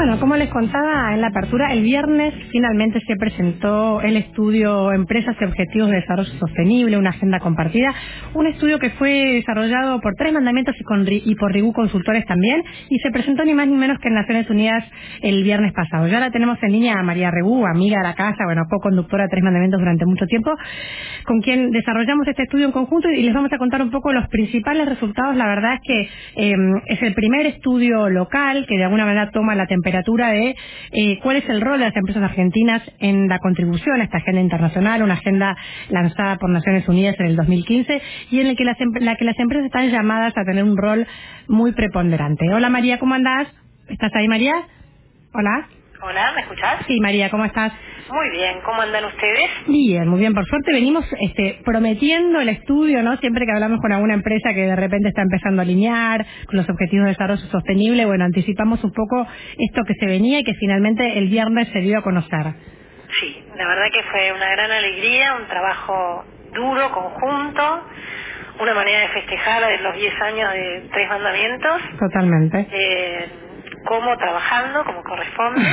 Bueno, como les contaba en la apertura, el viernes finalmente se presentó el estudio Empresas y Objetivos de Desarrollo Sostenible, una agenda compartida, un estudio que fue desarrollado por Tres Mandamientos y por Rigú Consultores también, y se presentó ni más ni menos que en Naciones Unidas el viernes pasado. Ya la tenemos en línea a María Rigú, amiga de la casa, co-conductora de Tres Mandamientos durante mucho tiempo, con quien desarrollamos este estudio en conjunto y les vamos a contar un poco los principales resultados. La verdad es que es el primer estudio local que de alguna manera toma la temperatura de cuál es el rol de las empresas argentinas en la contribución a esta agenda internacional, una agenda lanzada por Naciones Unidas en el 2015 y en la que las empresas están llamadas a tener un rol muy preponderante. Hola María, ¿cómo andás? ¿Estás ahí, María? Hola. Hola, ¿me escuchás? Sí, María, ¿cómo estás? Muy bien, ¿cómo andan ustedes? Bien, muy bien, por suerte venimos prometiendo el estudio, ¿no? Siempre que hablamos con alguna empresa que de repente está empezando a alinear con los objetivos de desarrollo sostenible, bueno, anticipamos un poco esto que se venía y que finalmente el viernes se dio a conocer. Sí, la verdad que fue una gran alegría, un trabajo duro, conjunto, una manera de festejar los 10 años de Tres Mandamientos, Totalmente. como trabajando, como corresponde.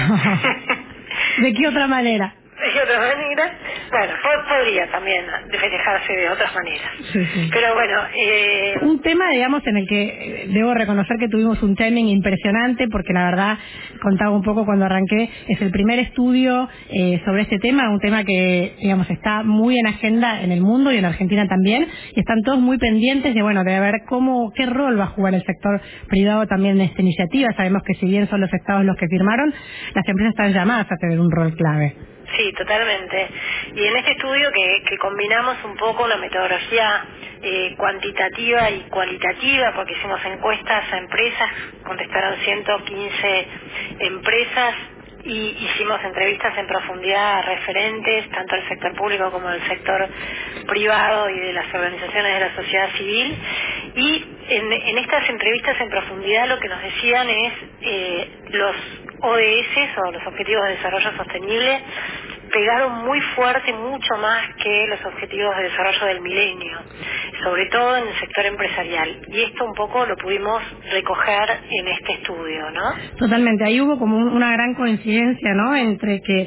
¿De qué otra manera? De otra manera, bueno, podría también festejarse de otras maneras. Sí, sí. Pero bueno, un tema, digamos, en el que debo reconocer que tuvimos un timing impresionante, porque la verdad, contaba un poco cuando arranqué, es el primer estudio sobre este tema, un tema que, digamos, está muy en agenda en el mundo y en Argentina también, y están todos muy pendientes de, bueno, de ver qué rol va a jugar el sector privado también en esta iniciativa. Sabemos que si bien son los estados los que firmaron, las empresas están llamadas a tener un rol clave. Sí, totalmente. Y en este estudio que combinamos un poco una metodología cuantitativa y cualitativa, porque hicimos encuestas a empresas, contestaron 115 empresas y hicimos entrevistas en profundidad a referentes, tanto del sector público como del sector privado y de las organizaciones de la sociedad civil. Y en estas entrevistas en profundidad lo que nos decían es los ODS o los Objetivos de Desarrollo Sostenible pegaron muy fuerte, mucho más que los Objetivos de Desarrollo del Milenio, sobre todo en el sector empresarial. Y esto un poco lo pudimos recoger en este estudio, ¿no? Totalmente, ahí hubo como una gran coincidencia, ¿no?, entre que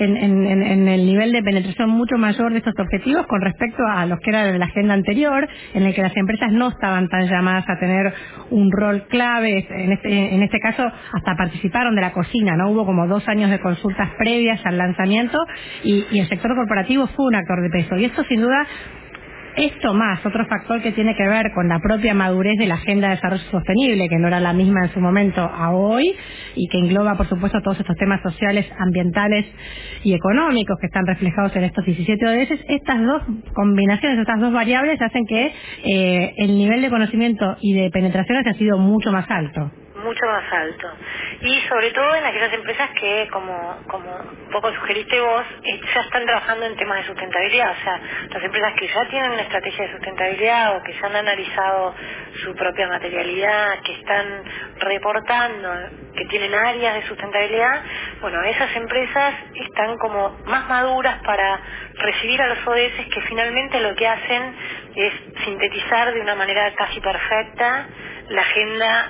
en el nivel de penetración mucho mayor de estos objetivos con respecto a los que era de la agenda anterior, en el que las empresas no estaban tan llamadas a tener un rol clave. En este caso hasta participaron de la cocina, ¿no? Hubo como 2 años de consultas previas al lanzamiento y el sector corporativo fue un actor de peso. Y esto sin duda, esto más otro factor que tiene que ver con la propia madurez de la Agenda de Desarrollo Sostenible, que no era la misma en su momento a hoy, y que engloba por supuesto todos estos temas sociales, ambientales y económicos que están reflejados en estos 17 ODS. Estas dos combinaciones, estas dos variables hacen que el nivel de conocimiento y de penetración haya sido mucho más alto. Mucho más alto. Y sobre todo en aquellas empresas que, como un poco sugeriste vos, ya están trabajando en temas de sustentabilidad. O sea, las empresas que ya tienen una estrategia de sustentabilidad o que ya han analizado su propia materialidad, que están reportando, que tienen áreas de sustentabilidad, bueno, esas empresas están como más maduras para recibir a los ODS, que finalmente lo que hacen es sintetizar de una manera casi perfecta la agenda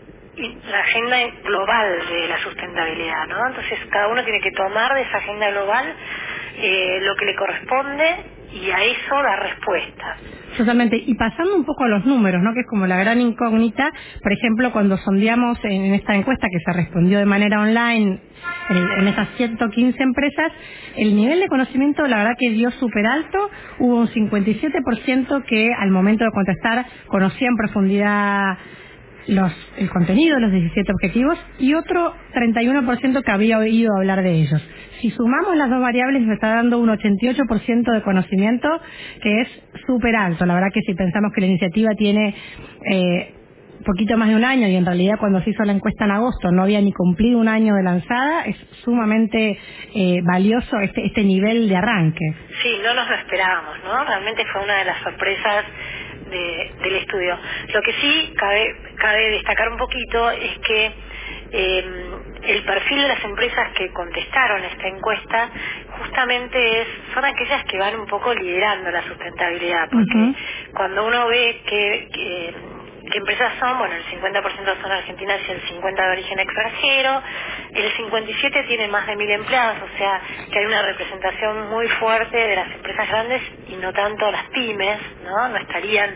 global de la sustentabilidad, ¿no? Entonces cada uno tiene que tomar de esa agenda global lo que le corresponde y a eso dar respuesta. Totalmente. Y pasando un poco a los números, ¿no?, que es como la gran incógnita. Por ejemplo, cuando sondeamos en esta encuesta que se respondió de manera online en esas 115 empresas, el nivel de conocimiento la verdad que dio súper alto. Hubo un 57% que al momento de contestar conocía en profundidad el contenido de los 17 objetivos y otro 31% que había oído hablar de ellos. Si sumamos las dos variables nos está dando un 88% de conocimiento, que es súper alto. La verdad que si pensamos que la iniciativa tiene poquito más de un año y en realidad cuando se hizo la encuesta en agosto no había ni cumplido un año de lanzada, es sumamente valioso este nivel de arranque. Sí, no nos lo esperábamos, ¿no? Realmente fue una de las sorpresas del estudio. Lo que sí cabe destacar un poquito es que el perfil de las empresas que contestaron esta encuesta justamente son aquellas que van un poco liderando la sustentabilidad, porque cuando uno ve ¿qué empresas son? Bueno, el 50% son argentinas y el 50% de origen extranjero. el 57 tiene más de 1000 empleados, o sea que hay una representación muy fuerte de las empresas grandes y no tanto las pymes, no estarían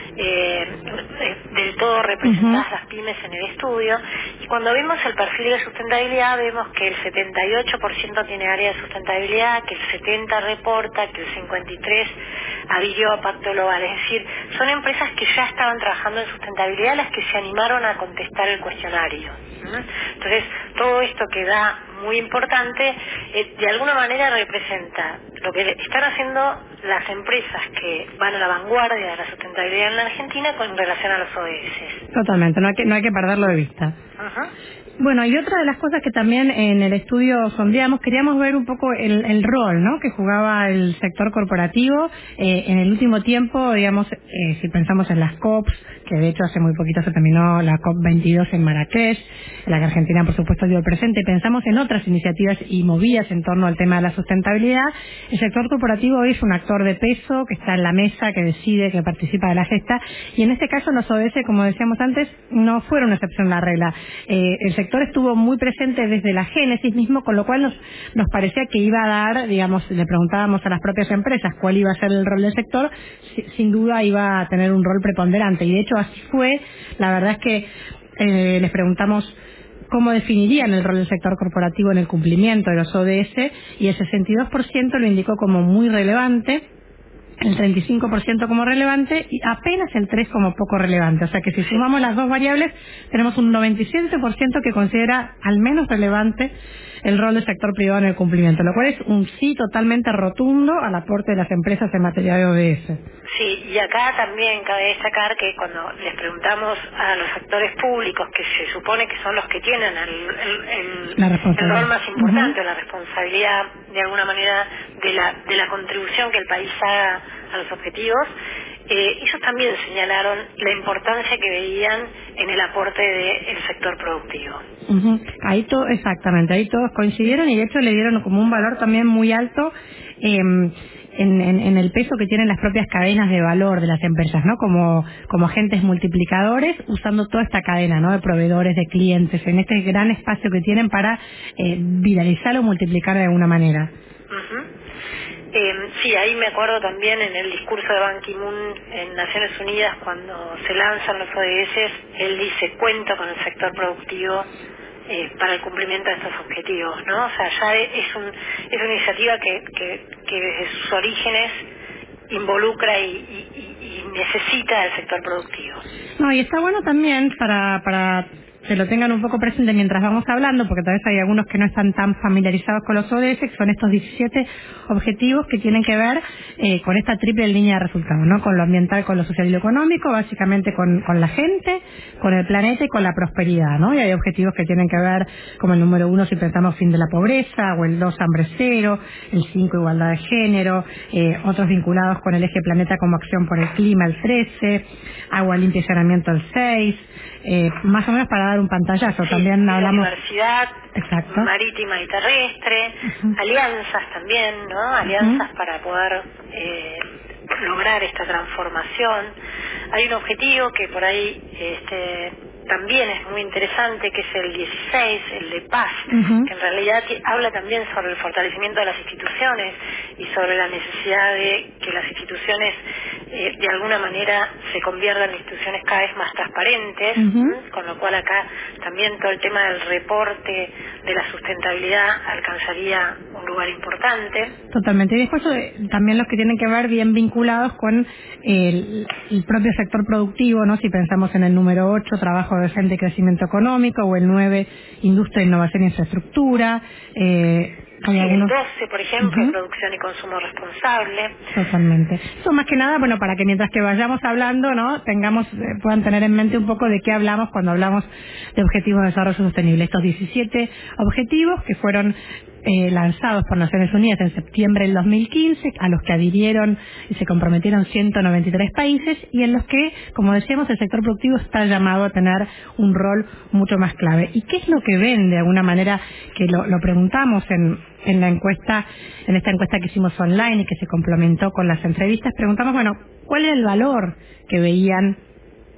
del todo representadas las pymes en el estudio. Y cuando vemos el perfil de sustentabilidad vemos que el 78% tiene área de sustentabilidad, que el 70% reporta, que el 53% adhirió a Pacto Global. Es decir, son empresas que ya estaban trabajando en sustentabilidad las que se animaron a contestar el cuestionario. Entonces, todo esto que da muy importante, de alguna manera representa lo que están haciendo las empresas que van a la vanguardia de la sustentabilidad en la Argentina con relación a los ODS. Totalmente, no hay que perderlo de vista. Bueno, y otra de las cosas que también en el estudio sondeamos, queríamos ver un poco el rol, ¿no?, que jugaba el sector corporativo en el último tiempo, digamos, si pensamos en las COPs, que de hecho hace muy poquito se terminó la COP22 en Marrakech, en la que Argentina por supuesto dio el presente, pensamos en otras iniciativas y movidas en torno al tema de la sustentabilidad. El sector corporativo hoy es un actor de peso que está en la mesa, que decide, que participa de la gesta, y en este caso los ODS, como decíamos antes, no fueron una excepción a la regla. El sector estuvo muy presente desde la génesis mismo, con lo cual nos parecía que iba a dar, digamos, le preguntábamos a las propias empresas cuál iba a ser el rol del sector, sin duda iba a tener un rol preponderante, y de hecho así fue. La verdad es que les preguntamos cómo definirían el rol del sector corporativo en el cumplimiento de los ODS, y el 62% lo indicó como muy relevante, el 35% como relevante y apenas el 3% como poco relevante. O sea que si sumamos las dos variables, tenemos un 97% que considera al menos relevante el rol del sector privado en el cumplimiento, lo cual es un sí totalmente rotundo al aporte de las empresas en materia de ODS. Sí, y acá también cabe destacar que cuando les preguntamos a los actores públicos, que se supone que son los que tienen el rol más importante, la responsabilidad de alguna manera de la contribución que el país haga a los objetivos, ellos también señalaron la importancia que veían en el aporte del sector productivo. Exactamente, ahí todos coincidieron, y de hecho le dieron como un valor también muy alto en el peso que tienen las propias cadenas de valor de las empresas, ¿no?, como agentes multiplicadores, usando toda esta cadena, ¿no?, de proveedores, de clientes, en este gran espacio que tienen para viralizar o multiplicar de alguna manera. Sí, ahí me acuerdo también en el discurso de Ban Ki-moon en Naciones Unidas, cuando se lanzan los ODS, él dice: cuento con el sector productivo para el cumplimiento de estos objetivos, ¿no? O sea, ya es una iniciativa que desde sus orígenes involucra y necesita el sector productivo. No, y está bueno también para que lo tengan un poco presente mientras vamos hablando, porque tal vez hay algunos que no están tan familiarizados con los ODS, que son estos 17 objetivos que tienen que ver con esta triple línea de resultados, ¿no?, con lo ambiental, con lo social y lo económico, básicamente con la gente, con el planeta y con la prosperidad, ¿no? Y hay objetivos que tienen que ver, como el número 1 si pensamos fin de la pobreza, o el 2 hambre cero, el 5 igualdad de género, otros vinculados con el eje planeta como acción por el clima, el 13, agua limpia y saneamiento, el 6, más o menos para dar un pantallazo. Sí, también hablamos diversidad marítima y terrestre, alianzas también, ¿no? Alianzas para poder lograr esta transformación. Hay un objetivo que por ahí también es muy interesante, que es el 16, el de paz, que en realidad habla también sobre el fortalecimiento de las instituciones y sobre la necesidad de que las instituciones de alguna manera se conviertan en instituciones cada vez más transparentes, con lo cual acá también todo el tema del reporte de la sustentabilidad alcanzaría un lugar importante. Totalmente. Y después también los que tienen que ver bien vinculados con el propio sector productivo, ¿no? Si pensamos en el número 8, trabajo decente y crecimiento económico, o el 9, industria, innovación e infraestructura. Sí, el 12, por ejemplo, producción y consumo responsable. Totalmente. Eso más que nada, bueno, para que mientras que vayamos hablando, ¿no?, puedan tener en mente un poco de qué hablamos cuando hablamos de objetivos de desarrollo sostenible. Estos 17 objetivos que fueron lanzados por Naciones Unidas en septiembre del 2015, a los que adhirieron y se comprometieron 193 países, y en los que, como decíamos, el sector productivo está llamado a tener un rol mucho más clave. ¿Y qué es lo que ven, de alguna manera, que lo preguntamos en la encuesta, en esta encuesta que hicimos online y que se complementó con las entrevistas? Preguntamos, bueno, ¿cuál era el valor que veían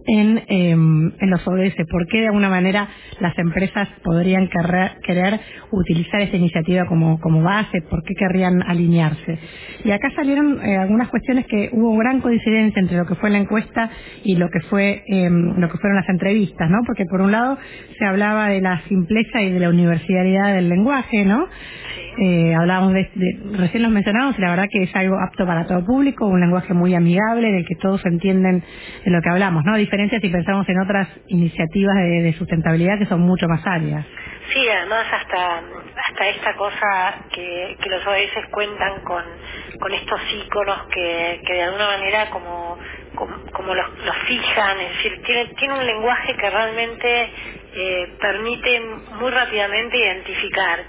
en los ODS? ¿Por qué de alguna manera las empresas podrían querer utilizar esta iniciativa como base? ¿Por qué querrían alinearse? Y acá salieron algunas cuestiones que hubo gran coincidencia entre lo que fue la encuesta y lo que fueron las entrevistas, ¿no? Porque por un lado se hablaba de la simpleza y de la universalidad del lenguaje, ¿no? Hablábamos recién los mencionamos, y la verdad que es algo apto para todo público, un lenguaje muy amigable, en el que todos entienden de lo que hablamos, ¿no? A diferencia si pensamos en otras iniciativas de sustentabilidad que son mucho más áreas. Sí, además hasta esta cosa que los ODS cuentan con estos íconos que de alguna manera como los fijan, es decir, tiene un lenguaje que realmente permite muy rápidamente identificar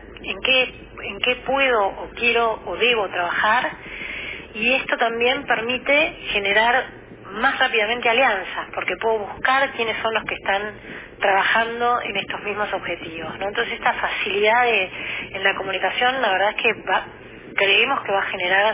en qué puedo o quiero o debo trabajar, y esto también permite generar más rápidamente alianzas, porque puedo buscar quiénes son los que están trabajando en estos mismos objetivos, ¿no? Entonces esta facilidad en la comunicación, la verdad es que creemos que va a generar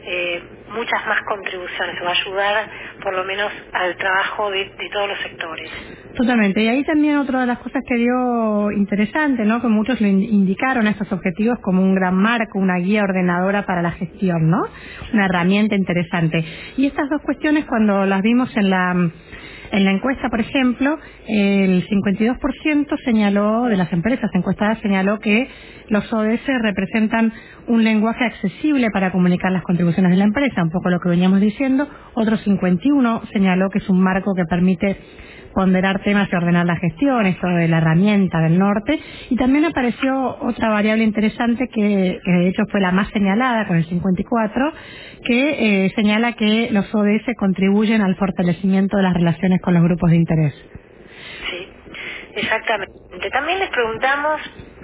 muchas más contribuciones, va a ayudar por lo menos al trabajo de todos los sectores. Totalmente. Y ahí también otra de las cosas que dio interesante, ¿no? Que muchos le indicaron a estos objetivos como un gran marco, una guía ordenadora para la gestión, ¿no? Una herramienta interesante. Y estas dos cuestiones, cuando las vimos en la encuesta, por ejemplo, el 52% señaló, de las empresas encuestadas, señaló que los ODS representan un lenguaje accesible para comunicar las contribuciones de la empresa, un poco lo que veníamos diciendo. Otro 51% señaló que es un marco que permite ponderar temas y ordenar la gestión, esto de la herramienta del norte. Y también apareció otra variable interesante que de hecho fue la más señalada, con el 54%, que señala que los ODS contribuyen al fortalecimiento de las relaciones con los grupos de interés. Sí, exactamente. También les preguntamos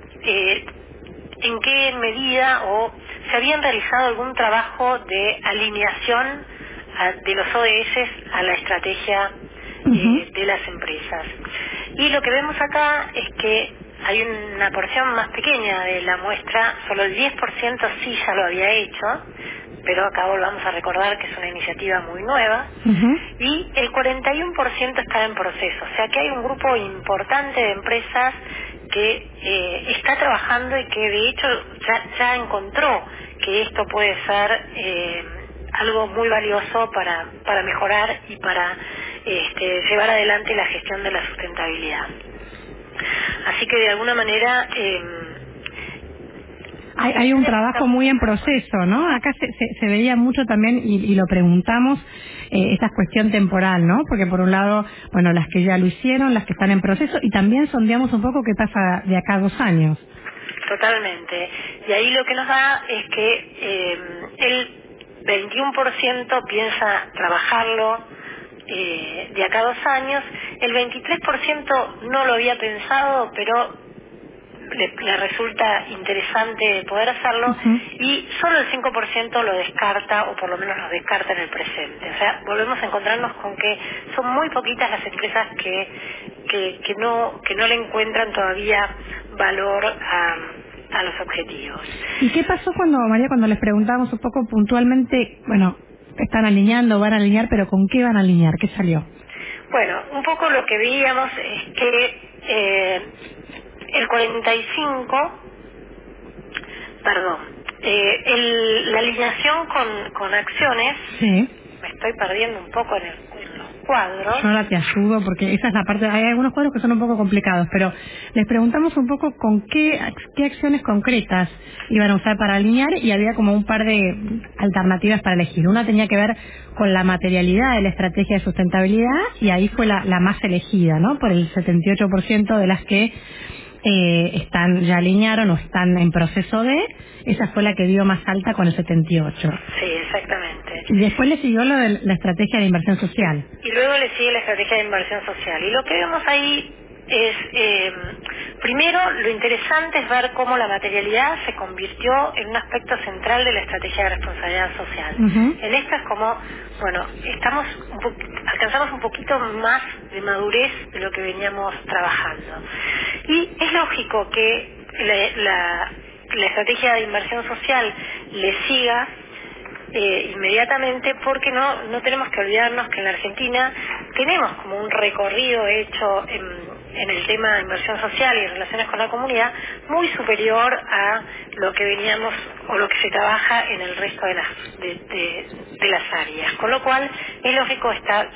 en qué medida o se habían realizado algún trabajo de alineación de los ODS a la estrategia de las empresas. Y lo que vemos acá es que hay una porción más pequeña de la muestra, solo el 10% sí ya lo había hecho, pero acá volvamos a recordar que es una iniciativa muy nueva, y el 41% está en proceso, o sea que hay un grupo importante de empresas que está trabajando y que de hecho ya encontró que esto puede ser algo muy valioso para mejorar y para llevar adelante la gestión de la sustentabilidad. Así que de alguna manera hay un trabajo muy en proceso, ¿no? Acá se veía mucho también, y lo preguntamos, esta cuestión temporal, ¿no? Porque por un lado, bueno, las que ya lo hicieron, las que están en proceso, y también sondeamos un poco qué pasa de acá a 2 años. Totalmente. Y ahí lo que nos da es que el 21% piensa trabajarlo de acá a 2 años, el 23% no lo había pensado, pero le resulta interesante poder hacerlo, y solo el 5% lo descarta, o por lo menos lo descarta en el presente. O sea, volvemos a encontrarnos con que son muy poquitas las empresas que no le encuentran todavía valor a los objetivos. ¿Y qué pasó cuando les preguntamos un poco puntualmente, bueno, están alineando, van a alinear, pero con qué van a alinear? ¿Qué salió? Bueno, un poco lo que veíamos es que el 45, la alineación con acciones, Sí. me estoy perdiendo un poco en los cuadros. Yo ahora te ayudo, porque esa es la parte, hay algunos cuadros que son un poco complicados, pero les preguntamos un poco con qué acciones concretas iban a usar para alinear, y había como un par de alternativas para elegir. Una tenía que ver con la materialidad de la estrategia de sustentabilidad, y ahí fue la más elegida, ¿no? Por el 78% de las que ya alinearon o están en proceso esa fue la que dio más alta con el 78%. Sí, exactamente. Y después le siguió lo de la estrategia de inversión social. Y luego le sigue la estrategia de inversión social. Y lo que vemos ahí es, primero, lo interesante es ver cómo la materialidad se convirtió en un aspecto central de la estrategia de responsabilidad social. En esta es como, bueno, alcanzamos un poquito más de madurez de lo que veníamos trabajando. Y es lógico que la estrategia de inversión social le siga inmediatamente, porque no tenemos que olvidarnos que en la Argentina tenemos como un recorrido hecho en el tema de inversión social y relaciones con la comunidad muy superior a lo que veníamos o lo que se trabaja en el resto de las áreas, con lo cual es lógico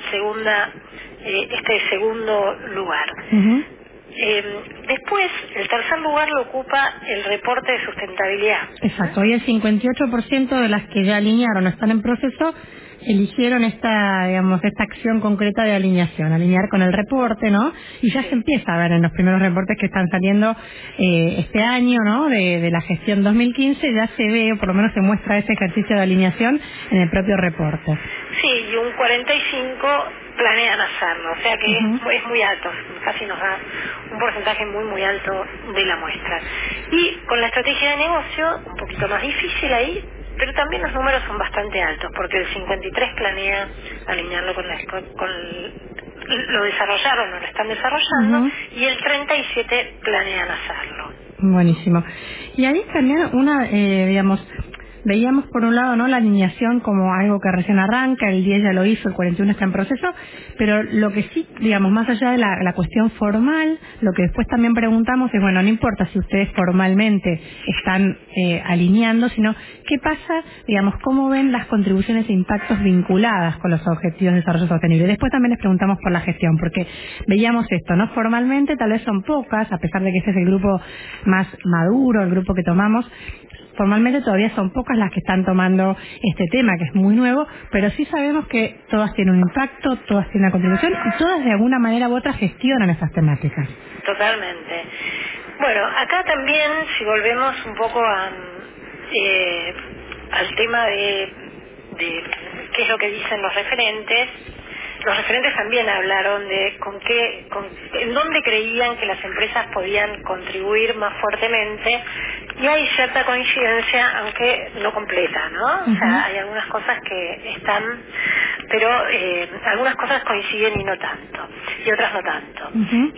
este segundo lugar. Uh-huh. Después, el tercer lugar lo ocupa el reporte de sustentabilidad. Exacto, hoy el 58% de las que ya alinearon o están en proceso eligieron esta acción concreta de alineación, alinear con el reporte, ¿no? Y ya se empieza a ver en los primeros reportes que están saliendo este año, ¿no? De la gestión 2015, ya se ve, o por lo menos se muestra ese ejercicio de alineación en el propio reporte. Sí, y un 45 planean hacerlo, o sea que es muy alto, casi nos da un porcentaje muy alto de la muestra. Y con la estrategia de negocio, un poquito más difícil ahí, pero también los números son bastante altos, porque el 53 planea alinearlo lo desarrollaron o lo están desarrollando, y el 37 planean hacerlo. Buenísimo. Y ahí también veíamos por un lado, ¿no?, la alineación como algo que recién arranca, el 10 ya lo hizo, el 41 está en proceso, pero lo que sí, más allá de la cuestión formal, lo que después también preguntamos es, bueno, no importa si ustedes formalmente están alineando, sino qué pasa, cómo ven las contribuciones e impactos vinculadas con los objetivos de desarrollo sostenible. Después también les preguntamos por la gestión, porque veíamos esto, ¿no? Formalmente tal vez son pocas, a pesar de que este es el grupo más maduro, el grupo que tomamos. Formalmente todavía son pocas las que están tomando este tema, que es muy nuevo, pero sí sabemos que todas tienen un impacto, todas tienen una contribución y todas de alguna manera u otra gestionan esas temáticas. Totalmente. Bueno, acá también, si volvemos un poco al tema de qué es lo que dicen los referentes también hablaron de en dónde creían que las empresas podían contribuir más fuertemente, y hay cierta coincidencia, aunque no completa, ¿no? O sea, hay algunas cosas que están, pero algunas cosas coinciden y no tanto, y otras no tanto.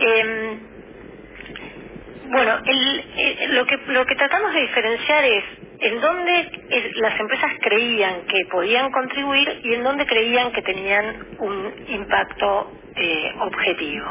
Bueno, lo que tratamos de diferenciar es en dónde las empresas creían que podían contribuir y en dónde creían que tenían un impacto objetivo.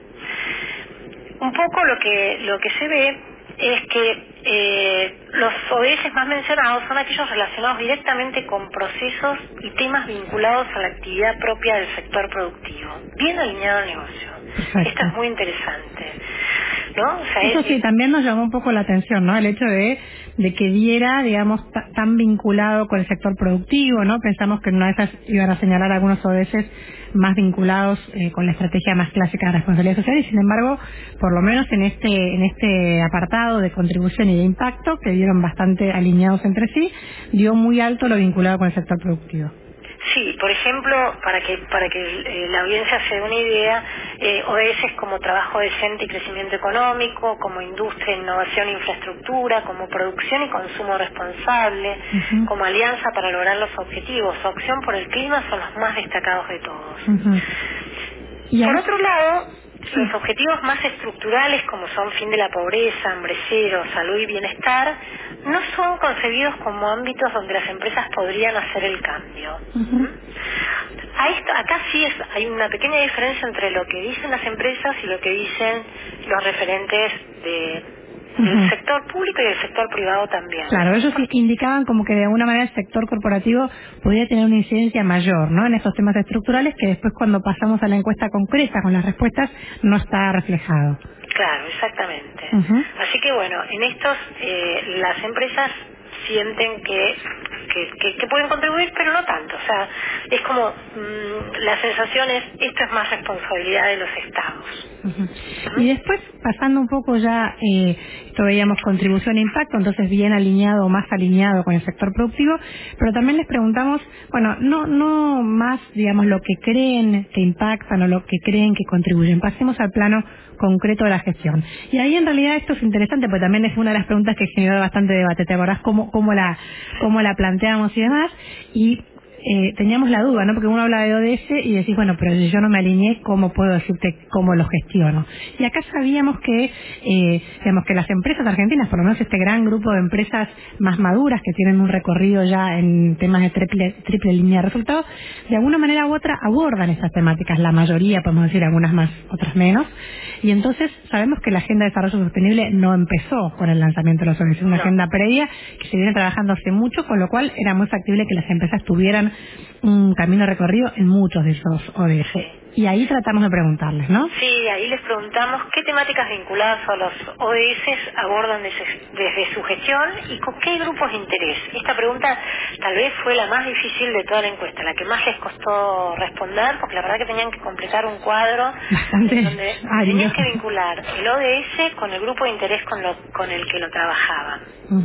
Un poco lo que se ve es que los ODS más mencionados son aquellos relacionados directamente con procesos y temas vinculados a la actividad propia del sector productivo, bien alineado al negocio. Perfecto. Esto es muy interesante, ¿no? O sea, eso sí, también nos llamó un poco la atención, ¿no? El hecho de que diera, tan vinculado con el sector productivo, ¿no? Pensamos que en una de esas iban a señalar algunos ODS más vinculados con la estrategia más clásica de responsabilidad social, y sin embargo, por lo menos en este apartado de contribución y de impacto, que dieron bastante alineados entre sí, dio muy alto lo vinculado con el sector productivo. Sí, por ejemplo, para que la audiencia se dé una idea, ODS como trabajo decente y crecimiento económico, como industria, innovación e infraestructura, como producción y consumo responsable, como alianza para lograr los objetivos o acción por el clima son los más destacados de todos. Por otro lado, los objetivos más estructurales, como son fin de la pobreza, hambre cero, salud y bienestar, no son concebidos como ámbitos donde las empresas podrían hacer el cambio. Acá sí hay una pequeña diferencia entre lo que dicen las empresas y lo que dicen los referentes del sector público y del sector privado también. Claro, ellos indicaban como que de alguna manera el sector corporativo podía tener una incidencia mayor, ¿no?, en estos temas estructurales, que después cuando pasamos a la encuesta concreta con las respuestas no está reflejado. Claro, exactamente. Así que bueno, en estos las empresas sienten que pueden contribuir, pero no tanto. O sea, es como la sensación es, esto es más responsabilidad de los estados. Y después, pasando un poco ya, esto veíamos contribución e impacto, entonces bien alineado o más alineado con el sector productivo, pero también les preguntamos, bueno, no más, lo que creen que impactan o lo que creen que contribuyen. Pasemos al plano concreto de la gestión. Y ahí en realidad esto es interesante, porque también es una de las preguntas que generó bastante debate. ¿Te acordás cómo la planteamos y demás? Y teníamos la duda, ¿no? Porque uno habla de ODS y decís, bueno, pero si yo no me alineé, ¿cómo puedo decirte cómo lo gestiono? Y acá sabíamos que, digamos, que las empresas argentinas, por lo menos este gran grupo de empresas más maduras que tienen un recorrido ya en temas de triple línea de resultados, de alguna manera u otra abordan estas temáticas, la mayoría, podemos decir, algunas más, otras menos. Y entonces sabemos que la Agenda de Desarrollo Sostenible no empezó con el lanzamiento de los ODS, es una agenda previa que se viene trabajando hace mucho, con lo cual era muy factible que las empresas tuvieran un camino recorrido en muchos de esos ODS. Y ahí tratamos de preguntarles, ¿no? Sí, ahí les preguntamos qué temáticas vinculadas a los ODS abordan desde su gestión y con qué grupos de interés. Esta pregunta tal vez fue la más difícil de toda la encuesta, la que más les costó responder, porque la verdad que tenían que completar un cuadro bastante en donde árido. tenían que vincular el ODS con el grupo de interés con el que lo trabajaban.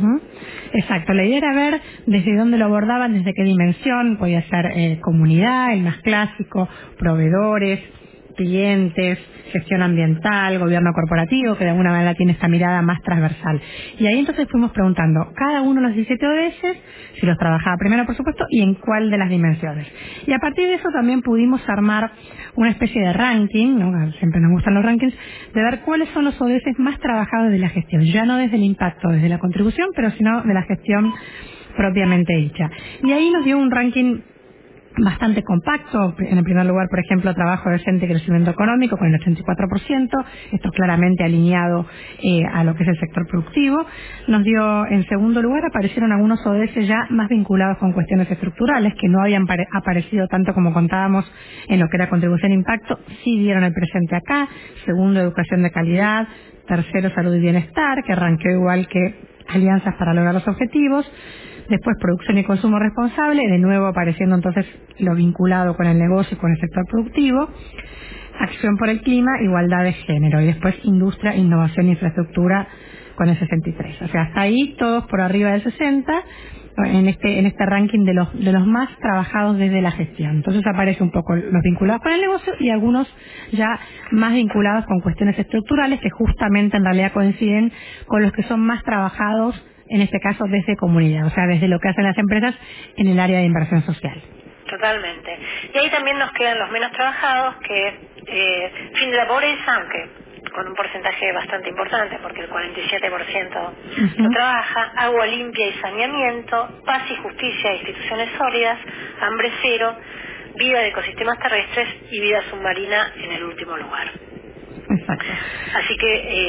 Exacto, la idea era ver desde dónde lo abordaban, desde qué dimensión, podía ser comunidad, el más clásico, proveedores, clientes, gestión ambiental, gobierno corporativo, que de alguna manera tiene esta mirada más transversal. Y ahí entonces fuimos preguntando cada uno de los 17 ODS, si los trabajaba primero por supuesto, y en cuál de las dimensiones. Y a partir de eso también pudimos armar una especie de ranking, ¿no? Siempre nos gustan los rankings, de ver cuáles son los ODS más trabajados de la gestión, ya no desde el impacto, desde la contribución, pero sino de la gestión propiamente dicha. Y ahí nos dio un ranking bastante compacto. En el primer lugar, por ejemplo, trabajo decente y crecimiento económico con el 84%, esto claramente alineado a lo que es el sector productivo. Nos dio, en segundo lugar, aparecieron algunos ODS ya más vinculados con cuestiones estructurales que no habían aparecido tanto como contábamos en lo que era contribución e impacto, sí dieron el presente acá. Segundo, educación de calidad. Tercero, salud y bienestar, que arranqueó igual que alianzas para lograr los objetivos. Después, producción y consumo responsable, de nuevo apareciendo entonces lo vinculado con el negocio y con el sector productivo. Acción por el clima, igualdad de género. Y después, industria, innovación e infraestructura con el 63. O sea, hasta ahí todos por arriba del 60 en este ranking de los más trabajados desde la gestión. Entonces aparece un poco los vinculados con el negocio y algunos ya más vinculados con cuestiones estructurales que justamente en realidad coinciden con los que son más trabajados, en este caso desde comunidad, o sea, desde lo que hacen las empresas en el área de inversión social. Totalmente. Y ahí también nos quedan los menos trabajados, que fin de la pobreza, aunque con un porcentaje bastante importante, porque el 47% lo trabaja, agua limpia y saneamiento, paz y justicia e instituciones sólidas, hambre cero, vida de ecosistemas terrestres y vida submarina en el último lugar. Exacto. Así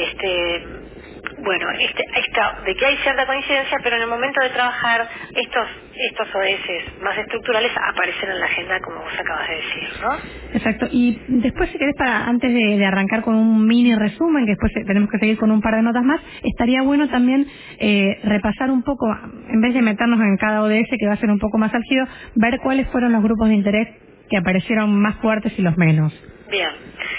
que, bueno, de que hay cierta coincidencia, pero en el momento de trabajar estos ODS más estructurales aparecen en la agenda, como vos acabas de decir, ¿no? Exacto. Y después, si querés, antes de arrancar con un mini resumen, que después tenemos que seguir con un par de notas más, estaría bueno también repasar un poco, en vez de meternos en cada ODS, que va a ser un poco más álgido, ver cuáles fueron los grupos de interés que aparecieron más fuertes y los menos. Bien.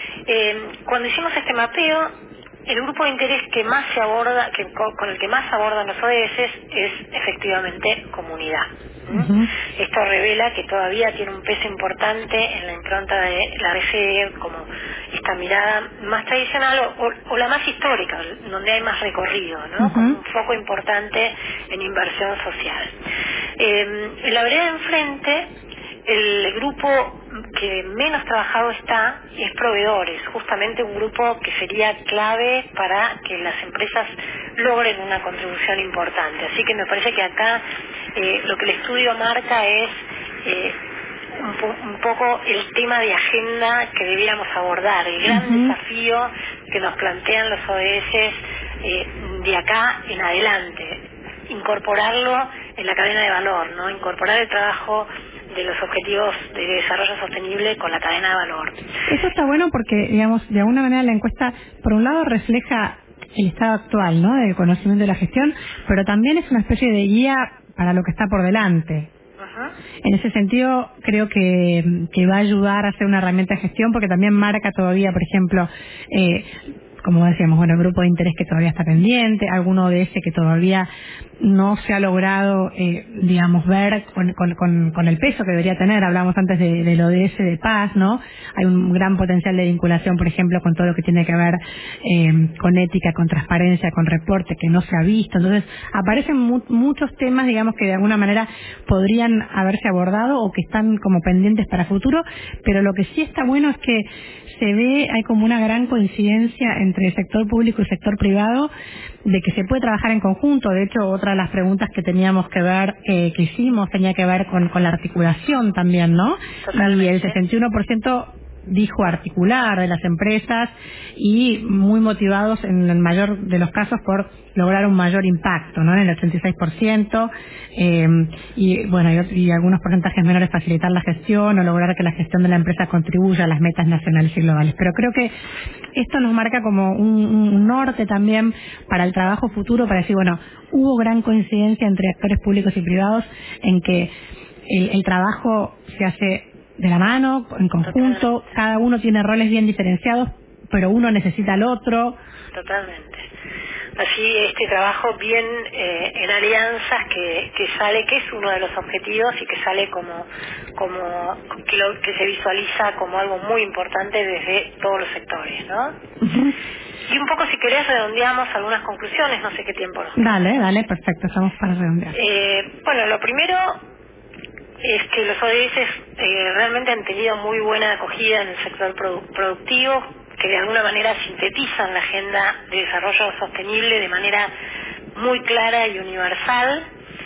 Cuando hicimos este mapeo, el grupo de interés que más se aborda, con el que más abordan los ODS es efectivamente comunidad. Esto revela que todavía tiene un peso importante en la impronta de la BCE, como esta mirada más tradicional o la más histórica, donde hay más recorrido, ¿no? Con un foco importante en inversión social. En la vereda de enfrente, el grupo que menos trabajado está es proveedores, justamente un grupo que sería clave para que las empresas logren una contribución importante. Así que me parece que acá lo que el estudio marca es un poco el tema de agenda que debiéramos abordar, el gran desafío que nos plantean los ODS de acá en adelante, incorporarlo en la cadena de valor, ¿no? Incorporar el trabajo de los objetivos de desarrollo sostenible con la cadena de valor. Eso está bueno porque, digamos, de alguna manera la encuesta, por un lado, refleja el estado actual, ¿no?, del conocimiento de la gestión, pero también es una especie de guía para lo que está por delante. En ese sentido, creo que va a ayudar a hacer una herramienta de gestión porque también marca todavía, por ejemplo, como decíamos, bueno, el grupo de interés que todavía está pendiente, algún ODS que todavía no se ha logrado, digamos, ver con el peso que debería tener. Hablamos antes del ODS de paz, ¿no? Hay un gran potencial de vinculación, por ejemplo, con todo lo que tiene que ver con ética, con transparencia, con reporte, que no se ha visto. Entonces, aparecen muchos temas, digamos, que de alguna manera podrían haberse abordado o que están como pendientes para futuro, pero lo que sí está bueno es que se ve, hay como una gran coincidencia entre el sector público y el sector privado, de que se puede trabajar en conjunto. De hecho, otra de las preguntas que teníamos que ver, que hicimos, tenía que ver con la articulación también, ¿no? Totalmente. Y el 61% dijo articular de las empresas y muy motivados en el mayor de los casos por lograr un mayor impacto, ¿no? En el 86%, y bueno, y algunos porcentajes menores facilitar la gestión o lograr que la gestión de la empresa contribuya a las metas nacionales y globales. Pero creo que esto nos marca como un norte también para el trabajo futuro, para decir, bueno, hubo gran coincidencia entre actores públicos y privados en que el trabajo se hace de la mano, en conjunto, cada uno tiene roles bien diferenciados, pero uno necesita al otro. Totalmente. Así este trabajo bien en alianzas que sale, que es uno de los objetivos y que sale como que se visualiza como algo muy importante desde todos los sectores, ¿no? Uh-huh. Y un poco, si querés, redondeamos algunas conclusiones, no sé qué tiempo nos queda. Dale, perfecto, estamos para redondear. Bueno, lo primero es que los ODS realmente han tenido muy buena acogida en el sector productivo, que de alguna manera sintetizan la agenda de desarrollo sostenible de manera muy clara y universal.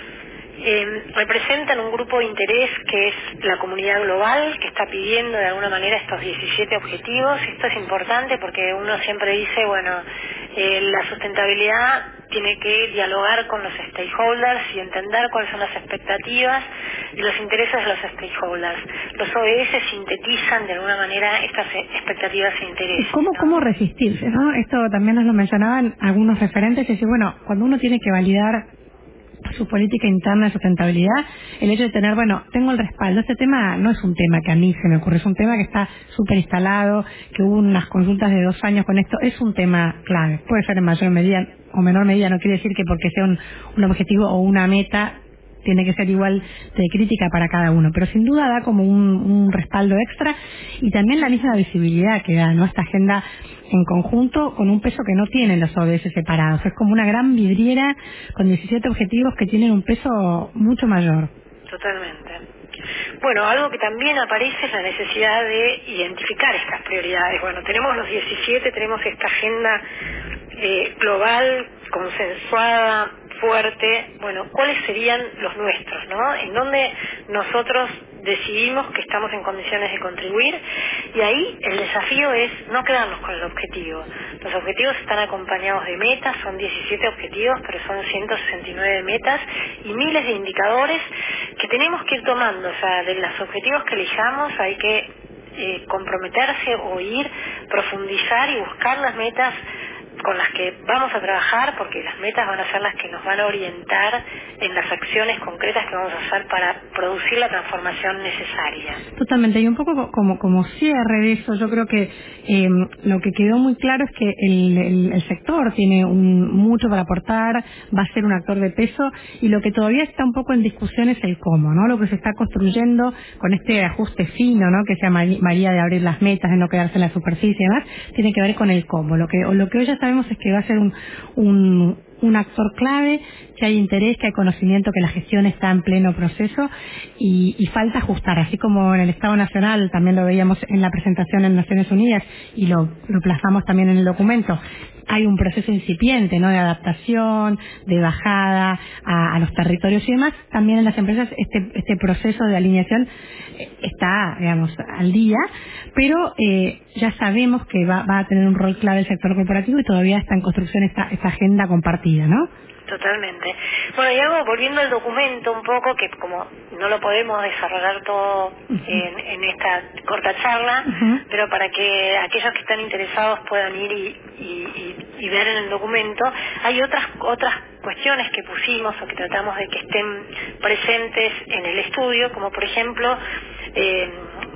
Representan un grupo de interés que es la comunidad global, que está pidiendo de alguna manera estos 17 objetivos. Esto es importante porque uno siempre dice, bueno, la sustentabilidad tiene que dialogar con los stakeholders y entender cuáles son las expectativas y los intereses de los stakeholders. Los ODS sintetizan de alguna manera estas expectativas e intereses. ¿Cómo resistirse, no? Esto también nos lo mencionaban algunos referentes, es decir, bueno, cuando uno tiene que validar su política interna de sustentabilidad, el hecho de tener, bueno, tengo el respaldo. Este tema no es un tema que a mí se me ocurre, es un tema que está súper instalado, que hubo unas consultas de 2 años con esto, es un tema clave. Puede ser en mayor medida o menor medida, no quiere decir que porque sea un objetivo o una meta tiene que ser igual de crítica para cada uno, pero sin duda da como un respaldo extra y también la misma visibilidad que da, ¿no? Esta agenda en conjunto con un peso que no tienen los ODS separados. Es como una gran vidriera con 17 objetivos que tienen un peso mucho mayor. Totalmente. Bueno, algo que también aparece es la necesidad de identificar estas prioridades. Bueno, tenemos los 17, tenemos esta agenda global, consensuada, fuerte. Bueno, ¿cuáles serían los nuestros, no? En donde nosotros decidimos que estamos en condiciones de contribuir, y ahí el desafío es no quedarnos con el objetivo. Los objetivos están acompañados de metas, son 17 objetivos, pero son 169 metas y miles de indicadores que tenemos que ir tomando. O sea, de los objetivos que elijamos hay que comprometerse o ir, profundizar y buscar las metas con las que vamos a trabajar, porque las metas van a ser las que nos van a orientar en las acciones concretas que vamos a hacer para producir la transformación necesaria. Totalmente, y un poco como cierre de eso, yo creo que lo que quedó muy claro es que el sector tiene mucho para aportar, va a ser un actor de peso, y lo que todavía está un poco en discusión es el cómo, ¿no? Lo que se está construyendo con este ajuste fino, ¿no? Que sea María de abrir las metas, de no quedarse en la superficie y demás, tiene que ver con el cómo. Lo que hoy ya sabemos es que va a ser un actor clave, que hay interés, que hay conocimiento, que la gestión está en pleno proceso y falta ajustar, así como en el Estado Nacional, también lo veíamos en la presentación en Naciones Unidas y lo plasmamos también en el documento. Hay un proceso incipiente, ¿no? De adaptación, de bajada a los territorios y demás. También en las empresas este proceso de alineación está, digamos, al día, pero ya sabemos que va a tener un rol clave el sector corporativo y todavía está en construcción esta agenda compartida, ¿no? Totalmente. Bueno, y algo, volviendo al documento un poco, que como no lo podemos desarrollar todo en esta corta charla, pero para que aquellos que están interesados puedan ir y ver en el documento, hay otras cuestiones que pusimos o que tratamos de que estén presentes en el estudio, como por ejemplo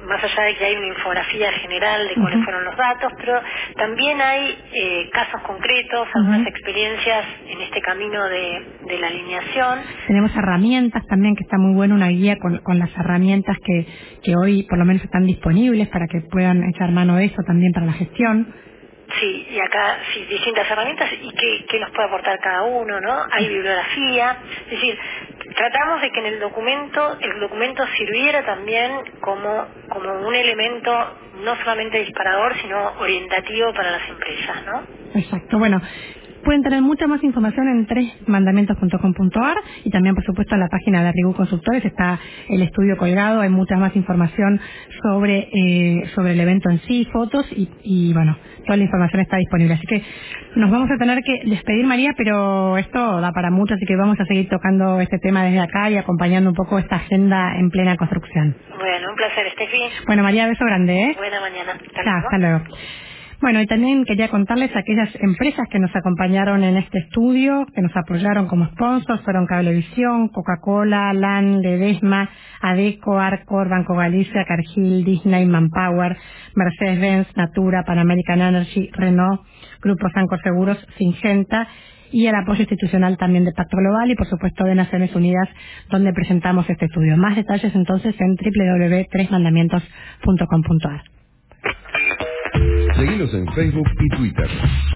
más allá de que hay una infografía general de cuáles fueron los datos, pero también hay casos concretos, algunas experiencias en este camino de la alineación. Tenemos herramientas también, que está muy buena, una guía con las herramientas que hoy por lo menos están disponibles para que puedan echar mano de eso también para la gestión. Sí, y acá sí, distintas herramientas y qué nos puede aportar cada uno, ¿no? Hay bibliografía, es decir, tratamos de que en el documento sirviera también como un elemento no solamente disparador, sino orientativo para las empresas, ¿no? Exacto, bueno, pueden tener mucha más información en tresmandamientos.com.ar y también, por supuesto, en la página de Rigu Consultores está el estudio colgado, hay mucha más información sobre el evento en sí, fotos y bueno, toda la información está disponible. Así que nos vamos a tener que despedir, María, pero esto da para mucho, así que vamos a seguir tocando este tema desde acá y acompañando un poco esta agenda en plena construcción. Bueno, un placer, Estefi. Bueno, María, beso grande, ¿eh? Buena mañana. Hasta luego. Bueno, y también quería contarles a aquellas empresas que nos acompañaron en este estudio, que nos apoyaron como sponsors, fueron Cablevisión, Coca-Cola, LAN, Ledesma, Adeco, Arcor, Banco Galicia, Cargill, Disney, Manpower, Mercedes-Benz, Natura, Pan American Energy, Renault, Grupo Sancor Seguros, Syngenta, y el apoyo institucional también de Pacto Global y por supuesto de Naciones Unidas, donde presentamos este estudio. Más detalles entonces en www.tresmandamientos.com.ar. Seguinos en Facebook y Twitter.